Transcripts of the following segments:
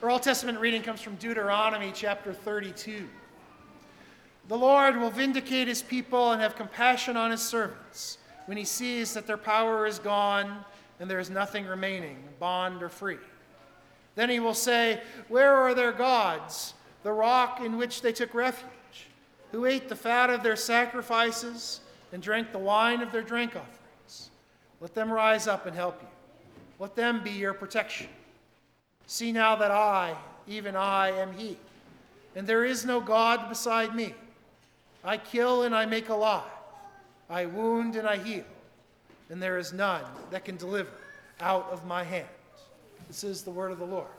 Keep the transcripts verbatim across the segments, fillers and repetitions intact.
Our Old Testament reading comes from Deuteronomy chapter thirty-two. The Lord will vindicate his people and have compassion on his servants when he sees that their power is gone and there is nothing remaining, bond or free. Then he will say, "Where are their gods, the rock in which they took refuge, who ate the fat of their sacrifices and drank the wine of their drink offerings? Let them rise up and help you. Let them be your protection. See now that I, even I, am he, and there is no God beside me. I kill and I make alive. I wound and I heal, and there is none that can deliver out of my hand." This is the word of the Lord.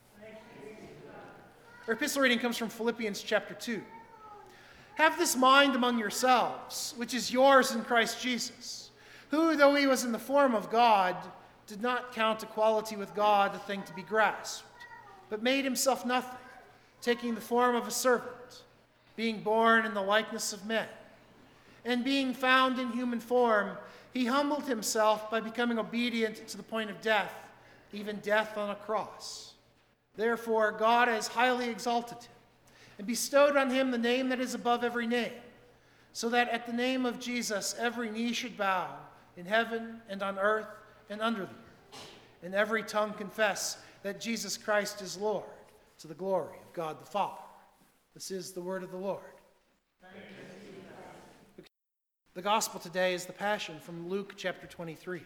Our epistle reading comes from Philippians chapter two. "Have this mind among yourselves, which is yours in Christ Jesus, who, though he was in the form of God, did not count equality with God a thing to be grasped, but made himself nothing, taking the form of a servant, being born in the likeness of men. And being found in human form, he humbled himself by becoming obedient to the point of death, even death on a cross. Therefore God has highly exalted him and bestowed on him the name that is above every name, so that at the name of Jesus every knee should bow in heaven and on earth and under the earth, and every tongue confess that Jesus Christ is Lord, to the glory of God the Father." This is the word of the Lord. The gospel today is the Passion from Luke chapter twenty-three.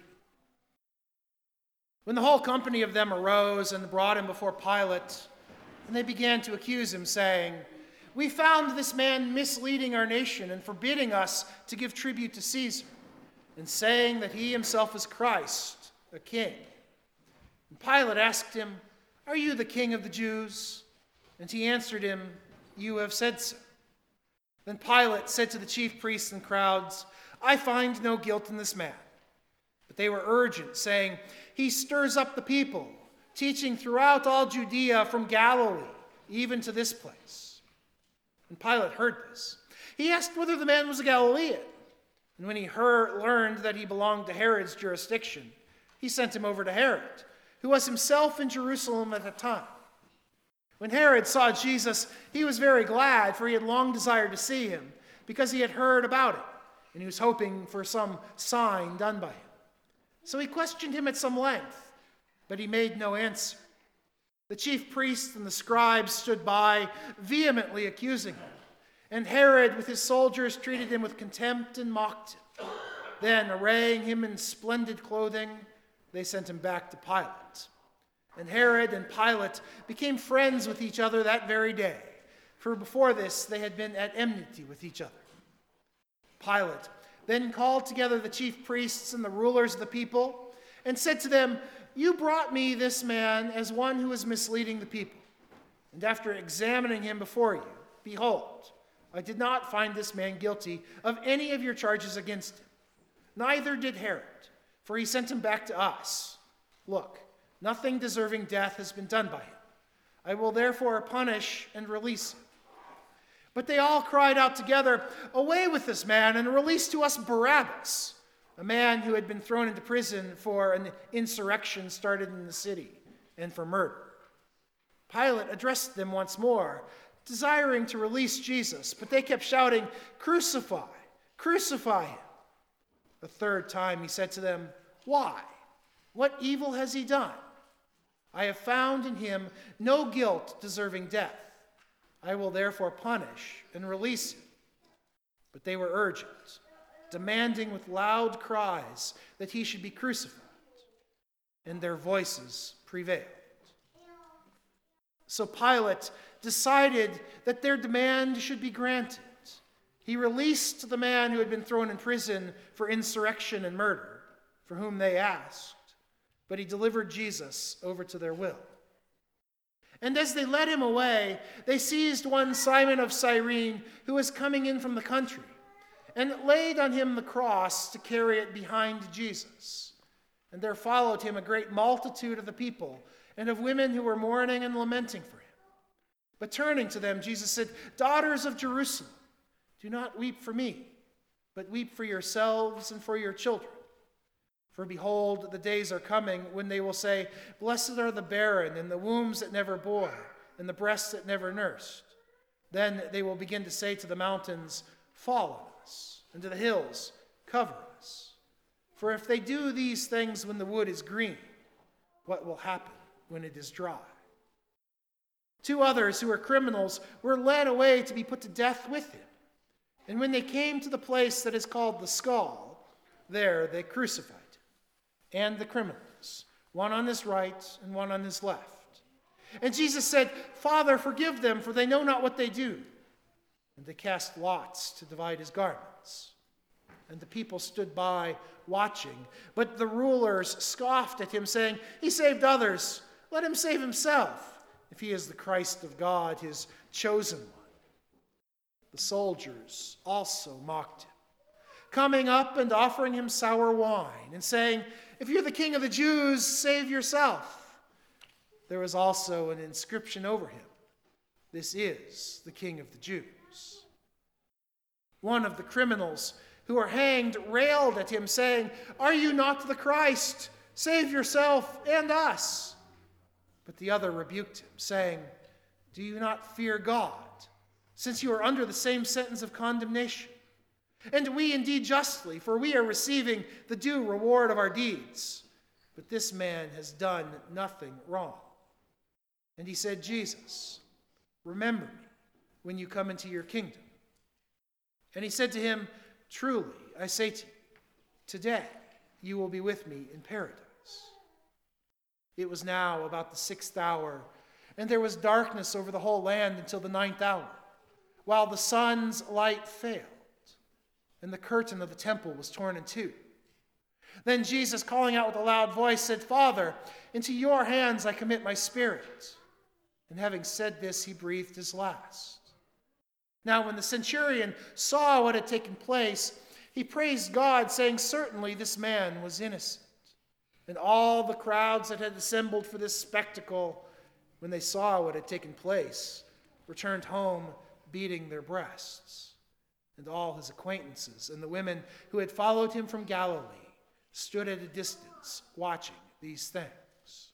When the whole company of them arose and brought him before Pilate, and they began to accuse him, saying, "We found this man misleading our nation and forbidding us to give tribute to Caesar, and saying that he himself is Christ, a king." And Pilate asked him, "Are you the king of the Jews?" And he answered him, "You have said so." Then Pilate said to the chief priests and crowds, "I find no guilt in this man." But they were urgent, saying, "He stirs up the people, teaching throughout all Judea from Galilee, even to this place." And Pilate heard this. He asked whether the man was a Galilean. And when he heard, learned that he belonged to Herod's jurisdiction, he sent him over to Herod, who was himself in Jerusalem at the time. When Herod saw Jesus, he was very glad, for he had long desired to see him, because he had heard about it, and he was hoping for some sign done by him. So he questioned him at some length, but he made no answer. The chief priests and the scribes stood by, vehemently accusing him. And Herod, with his soldiers, treated him with contempt and mocked him. Then, arraying him in splendid clothing, they sent him back to Pilate. And Herod and Pilate became friends with each other that very day, for before this they had been at enmity with each other. Pilate then called together the chief priests and the rulers of the people, and said to them, "You brought me this man as one who is misleading the people. And after examining him before you, behold, I did not find this man guilty of any of your charges against him. Neither did Herod, for he sent him back to us. Look, nothing deserving death has been done by him. I will therefore punish and release him." But they all cried out together, "Away with this man, and release to us Barabbas, a man who had been thrown into prison for an insurrection started in the city and for murder." Pilate addressed them once more, desiring to release Jesus, but they kept shouting, "Crucify, crucify him." A third time he said to them, "Why? What evil has he done? I have found in him no guilt deserving death. I will therefore punish and release him." But they were urgent, demanding with loud cries that he should be crucified. And their voices prevailed. So Pilate decided that their demand should be granted. He released the man who had been thrown in prison for insurrection and murder, for whom they asked, but he delivered Jesus over to their will. And as they led him away, they seized one Simon of Cyrene, who was coming in from the country, and laid on him the cross to carry it behind Jesus. And there followed him a great multitude of the people, and of women who were mourning and lamenting for him. But turning to them, Jesus said, "Daughters of Jerusalem, do not weep for me, but weep for yourselves and for your children. For behold, the days are coming when they will say, Blessed are the barren, and the wombs that never bore, and the breasts that never nursed. Then they will begin to say to the mountains, Fall on us, and to the hills, Cover us. For if they do these things when the wood is green, what will happen when it is dry? Two others who were criminals were led away to be put to death with him. And when they came to the place that is called the Skull, there they crucified him and the criminals, one on his right and one on his left. And Jesus said, Father, forgive them, for they know not what they do. And they cast lots to divide his garments. And the people stood by watching. But the rulers scoffed at him, saying, He saved others. Let him save himself, if he is the Christ of God, his chosen one. The soldiers also mocked him, coming up and offering him sour wine, and saying, If you're the king of the Jews, save yourself. There was also an inscription over him, This is the King of the Jews. One of the criminals who were hanged railed at him, saying, Are you not the Christ? Save yourself and us. But the other rebuked him, saying, Do you not fear God, since you are under the same sentence of condemnation? And we indeed justly, for we are receiving the due reward of our deeds. But this man has done nothing wrong. And he said, Jesus, remember me when you come into your kingdom. And he said to him, Truly, I say to you, today you will be with me in paradise. It was now about the sixth hour, and there was darkness over the whole land until the ninth hour, while the sun's light failed, and the curtain of the temple was torn in two. Then Jesus, calling out with a loud voice, said, Father, into your hands I commit my spirit. And having said this, he breathed his last. Now when the centurion saw what had taken place, he praised God, saying, Certainly this man was innocent. And all the crowds that had assembled for this spectacle, when they saw what had taken place, returned home beating their breasts. And all his acquaintances and the women who had followed him from Galilee stood at a distance watching these things.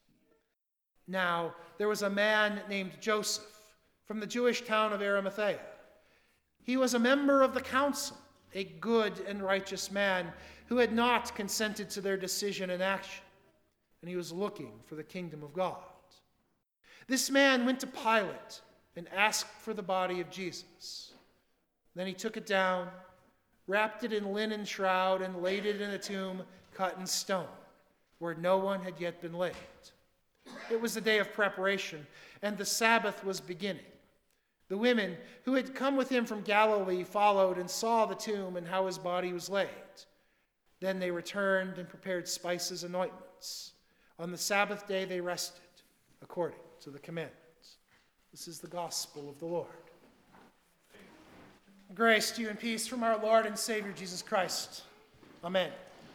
Now there was a man named Joseph from the Jewish town of Arimathea. He was a member of the council, a good and righteous man who had not consented to their decision and action, and he was looking for the kingdom of God. This man went to Pilate and asked for the body of Jesus. Then he took it down, wrapped it in a linen shroud, and laid it in a tomb cut in stone, where no one had yet been laid. It was the day of preparation, and the Sabbath was beginning. The women who had come with him from Galilee followed and saw the tomb and how his body was laid. Then they returned and prepared spices and ointments. On the Sabbath day they rested, according to the commandments. This is the gospel of the Lord. Grace to you and peace from our Lord and Savior Jesus Christ. Amen.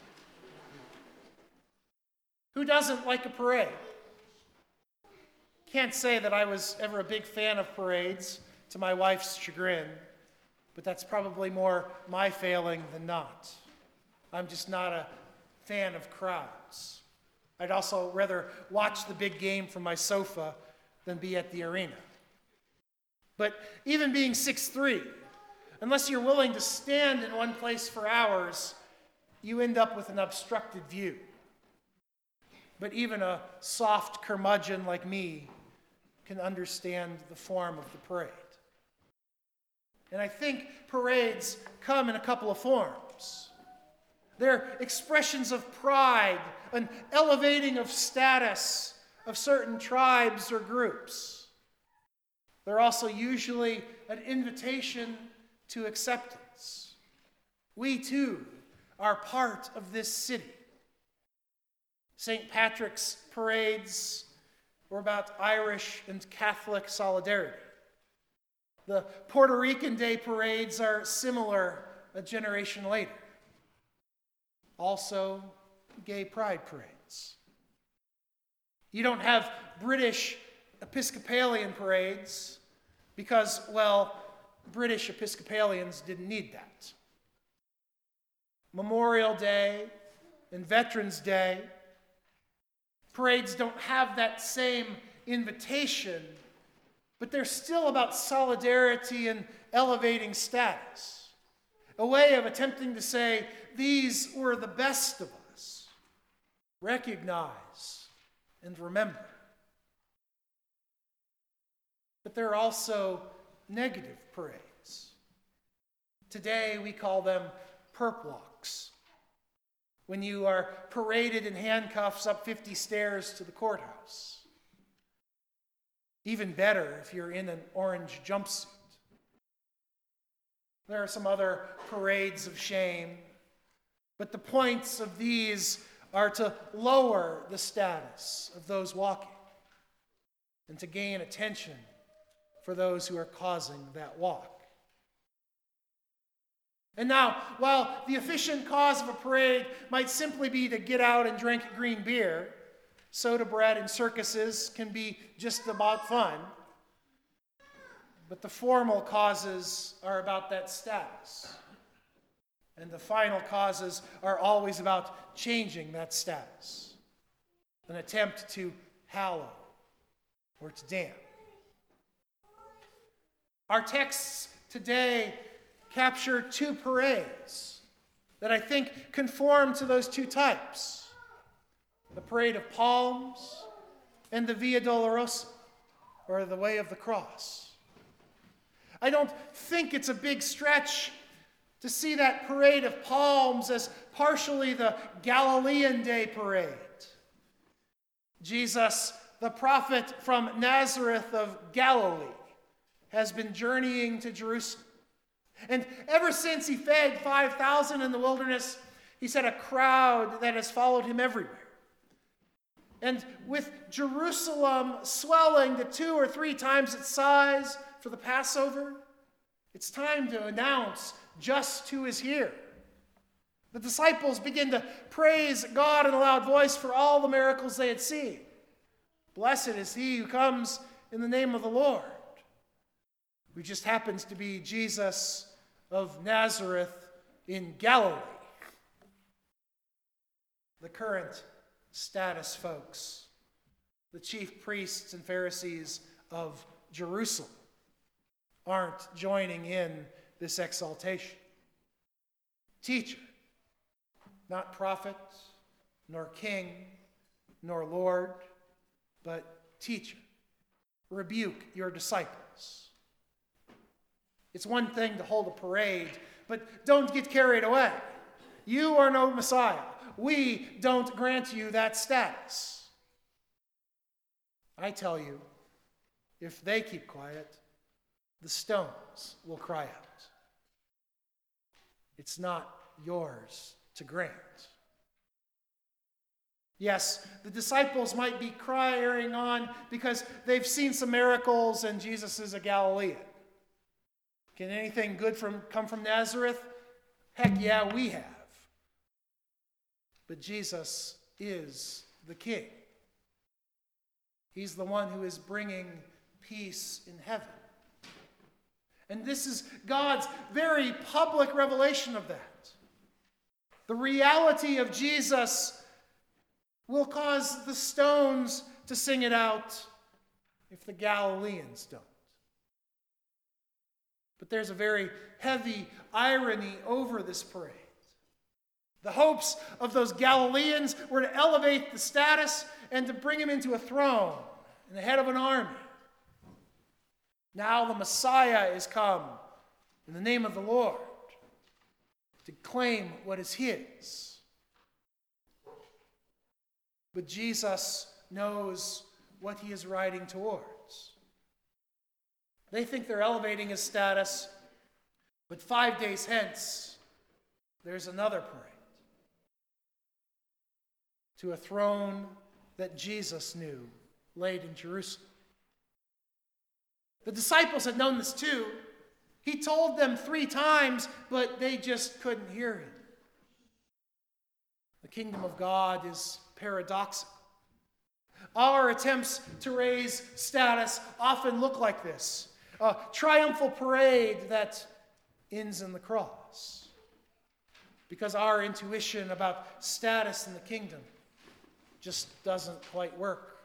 Who doesn't like a parade? Can't say that I was ever a big fan of parades, to my wife's chagrin, but that's probably more my failing than not. I'm just not a fan of crowds. I'd also rather watch the big game from my sofa than be at the arena. But even being six three, unless you're willing to stand in one place for hours, you end up with an obstructed view. But even a soft curmudgeon like me can understand the form of the parade. And I think parades come in a couple of forms. They're expressions of pride, an elevating of status of certain tribes or groups. They're also usually an invitation to acceptance. We too are part of this city. Saint Patrick's parades were about Irish and Catholic solidarity. The Puerto Rican Day parades are similar a generation later. Also, gay pride parades. You don't have British Episcopalian parades because, well, British Episcopalians didn't need that. Memorial Day, and Veterans Day. Parades don't have that same invitation, but they're still about solidarity and elevating status. A way of attempting to say, these were the best of us. Recognize and remember. But there are also negative parades. Today we call them perp walks. When you are paraded in handcuffs up fifty stairs to the courthouse. Even better if you're in an orange jumpsuit. There are some other parades of shame, but the points of these are to lower the status of those walking and to gain attention for those who are causing that walk. And now, while the efficient cause of a parade might simply be to get out and drink green beer, soda bread and circuses can be just about fun, but the formal causes are about that status. And the final causes are always about changing that status. An attempt to hallow or to damn. Our texts today capture two parades that I think conform to those two types. The Parade of Palms and the Via Dolorosa, or the Way of the Cross. I don't think it's a big stretch to see that Parade of Palms as partially the Galilean Day parade. Jesus, the prophet from Nazareth of Galilee, has been journeying to Jerusalem. And ever since he fed five thousand in the wilderness, he's had a crowd that has followed him everywhere. And with Jerusalem swelling to two or three times its size for the Passover, it's time to announce just who is here. The disciples begin to praise God in a loud voice for all the miracles they had seen. Blessed is he who comes in the name of the Lord, who just happens to be Jesus of Nazareth in Galilee. The current status folks, the chief priests and Pharisees of Jerusalem, aren't joining in this exaltation. Teacher, not prophet, nor king, nor Lord, but teacher, rebuke your disciples. It's one thing to hold a parade, but don't get carried away. You are no Messiah. We don't grant you that status. I tell you, if they keep quiet, the stones will cry out. It's not yours to grant. Yes, the disciples might be crying on because they've seen some miracles and Jesus is a Galilean. Can anything good from, come from Nazareth? Heck yeah, we have. But Jesus is the King. He's the one who is bringing peace in heaven. And this is God's very public revelation of that. The reality of Jesus will cause the stones to sing it out if the Galileans don't. But there's a very heavy irony over this parade. The hopes of those Galileans were to elevate the status and to bring him into a throne and the head of an army. Now the Messiah is come in the name of the Lord to claim what is his. But Jesus knows what he is riding towards. They think they're elevating his status, but five days hence, there's another parade to a throne that Jesus knew laid in Jerusalem. The disciples had known this too. He told them three times, but they just couldn't hear him. The kingdom of God is paradoxical. Our attempts to raise status often look like this: a triumphal parade that ends in the cross. because our intuition about status in the kingdom just doesn't quite work.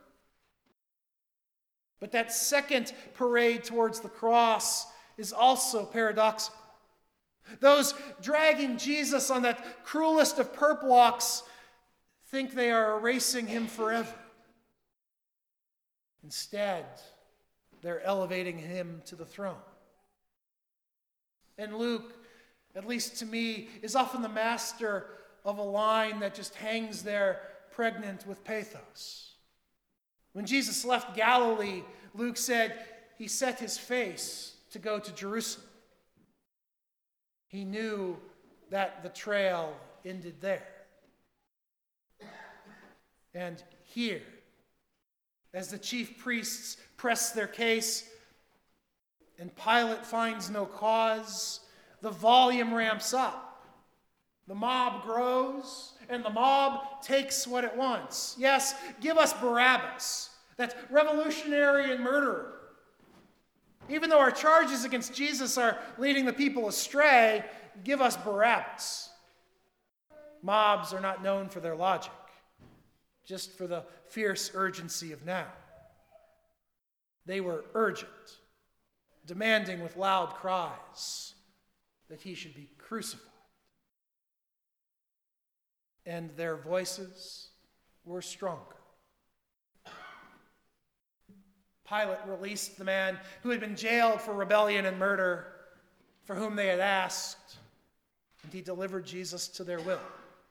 But that second parade towards the cross is also paradoxical. Those dragging Jesus on that cruelest of perp walks think they are erasing him forever. Instead, they're elevating him to the throne. And Luke, at least to me, is often the master of a line that just hangs there pregnant with pathos. When Jesus left Galilee, Luke said he set his face to go to Jerusalem. He knew that the trail ended there. And here, as the chief priests press their case and Pilate finds no cause, the volume ramps up. The mob grows, and the mob takes what it wants. Yes, give us Barabbas, that revolutionary and murderer. Even though our charges against Jesus are leading the people astray, give us Barabbas. Mobs are not known for their logic, just for the fierce urgency of now. They were urgent, demanding with loud cries that he should be crucified. And their voices were stronger. Pilate released the man who had been jailed for rebellion and murder, for whom they had asked, and he delivered Jesus to their will.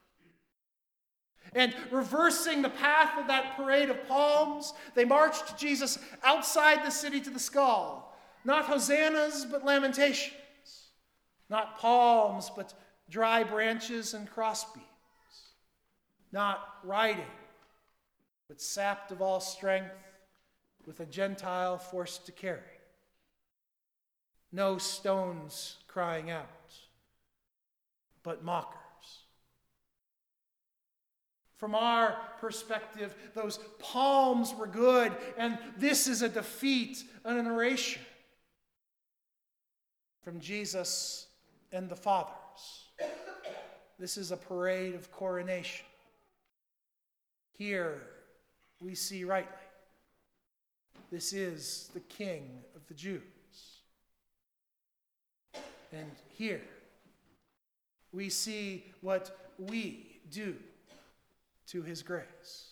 And reversing the path of that parade of palms, they marched Jesus outside the city to the skull. Not hosannas, but lamentations. Not palms, but dry branches and crossbeams. Not riding, but sapped of all strength, with a Gentile forced to carry. No stones crying out, but mockers. From our perspective, those palms were good, and this is a defeat and an erasure. From Jesus and the fathers, this is a parade of coronation. Here we see rightly, this is the King of the Jews. And here we see what we do to his grace.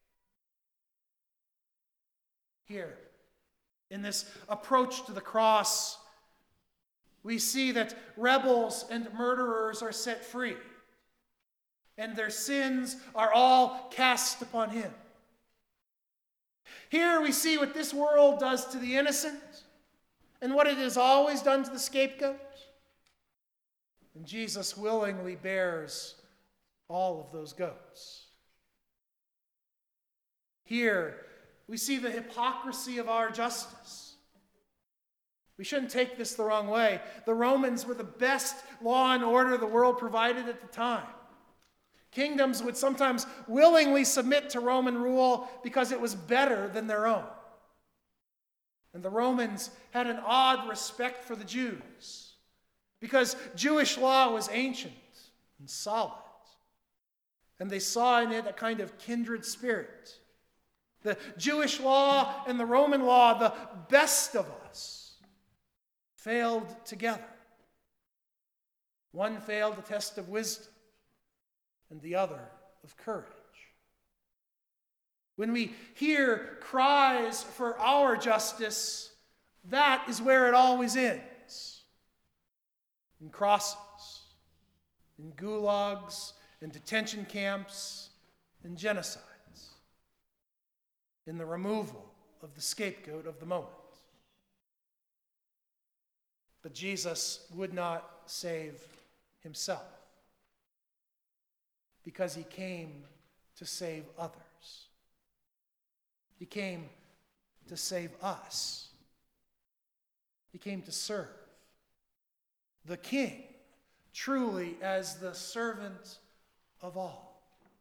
Here, in this approach to the cross, we see that rebels and murderers are set free, and their sins are all cast upon him. Here we see what this world does to the innocent and what it has always done to the scapegoat. And Jesus willingly bears all of those goats. Here we see the hypocrisy of our justice. We shouldn't take this the wrong way. The Romans were the best law and order the world provided at the time. Kingdoms would sometimes willingly submit to Roman rule because it was better than their own. And the Romans had an odd respect for the Jews because Jewish law was ancient and solid. And they saw in it a kind of kindred spirit. The Jewish law and the Roman law, the best of us, failed together. One failed the test of wisdom, and the other of courage. When we hear cries for our justice, that is where it always ends. In crosses, in gulags, in detention camps, in genocides, in the removal of the scapegoat of the moment. But Jesus would not save himself, because he came to save others. He came to save us. He came to serve the King, truly as the servant of all.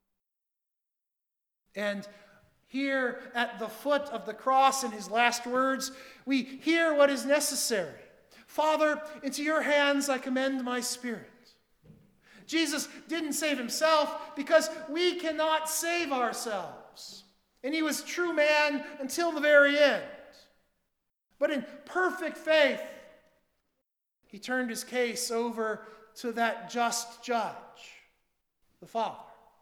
And here at the foot of the cross in his last words, we hear what is necessary. Father, into your hands I commend my spirit. Jesus didn't save himself because we cannot save ourselves. And he was true man until the very end. But in perfect faith, he turned his case over to that just judge, the Father.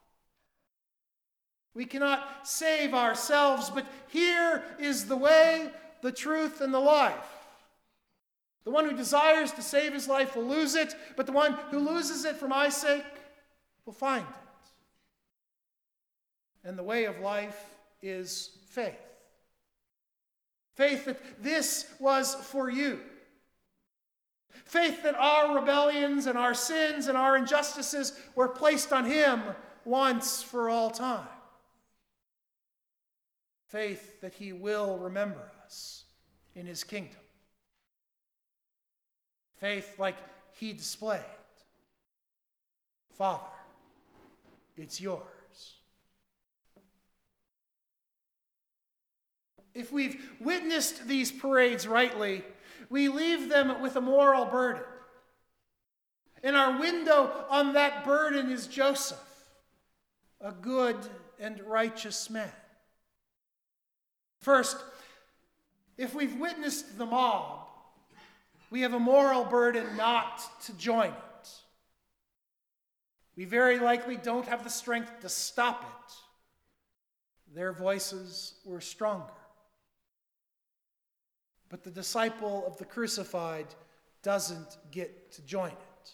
We cannot save ourselves, but here is the way, the truth, and the life. The one who desires to save his life will lose it, but the one who loses it for my sake will find it. And the way of life is faith. Faith that this was for you. Faith that our rebellions and our sins and our injustices were placed on him once for all time. Faith that he will remember us in his kingdom. Faith like he displayed. Father, it's yours. If we've witnessed these parades rightly, we leave them with a moral burden. And our window on that burden is Joseph, a good and righteous man. First, if we've witnessed the mob, we have a moral burden not to join it. We very likely don't have the strength to stop it. Their voices were stronger. But the disciple of the crucified doesn't get to join it.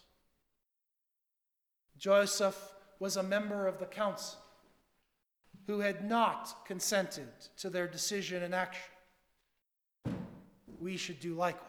Joseph was a member of the council who had not consented to their decision and action. We should do likewise.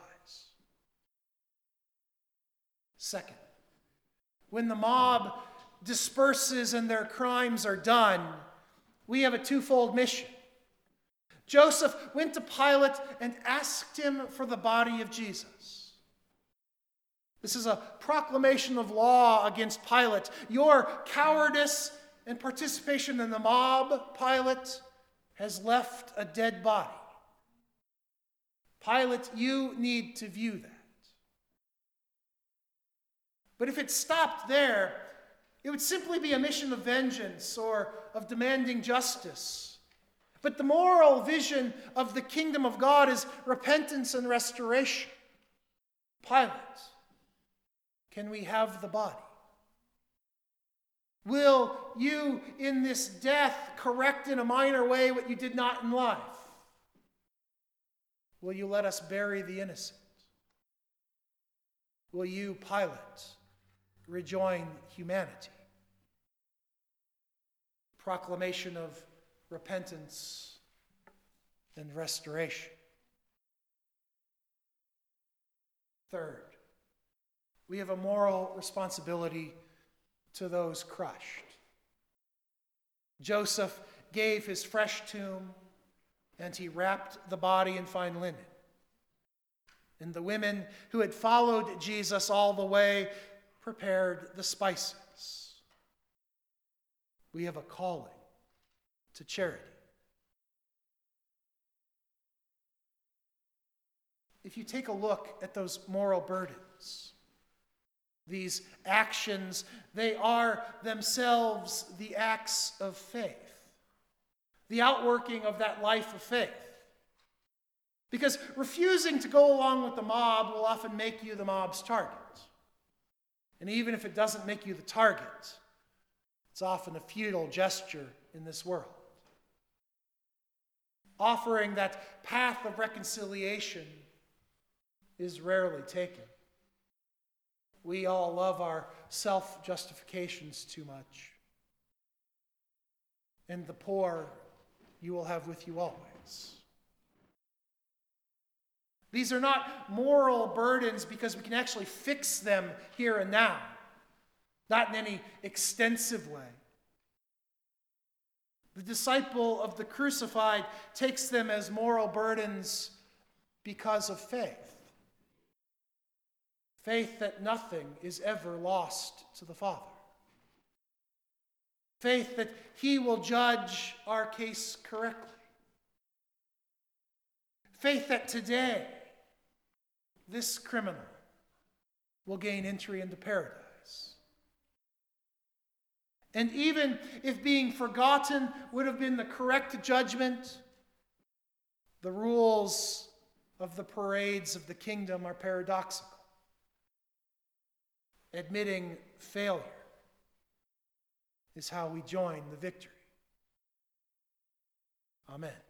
Second, when the mob disperses and their crimes are done, we have a twofold mission. Joseph went to Pilate and asked him for the body of Jesus. This is a proclamation of law against Pilate. Your cowardice and participation in the mob, Pilate, has left a dead body. Pilate, you need to view that. But if it stopped there, it would simply be a mission of vengeance or of demanding justice. But the moral vision of the kingdom of God is repentance and restoration. Pilate, can we have the body? Will you, in this death, correct in a minor way what you did not in life? Will you let us bury the innocent? Will you, Pilate, rejoin humanity? Proclamation of repentance and restoration. Third, we have a moral responsibility to those crushed. Joseph gave his fresh tomb, and he wrapped the body in fine linen. And the women who had followed Jesus all the way prepared the spices. We have a calling to charity. If you take a look at those moral burdens, these actions, they are themselves the acts of faith, the outworking of that life of faith. Because refusing to go along with the mob will often make you the mob's target. And even if it doesn't make you the target, it's often a futile gesture in this world. Offering that path of reconciliation is rarely taken. We all love our self-justifications too much. And the poor you will have with you always. These are not moral burdens because we can actually fix them here and now, not in any extensive way. The disciple of the crucified takes them as moral burdens because of faith. Faith that nothing is ever lost to the Father. Faith that he will judge our case correctly. Faith that today, this criminal will gain entry into paradise. And even if being forgotten would have been the correct judgment, the rules of the parades of the kingdom are paradoxical. Admitting failure is how we join the victory. Amen.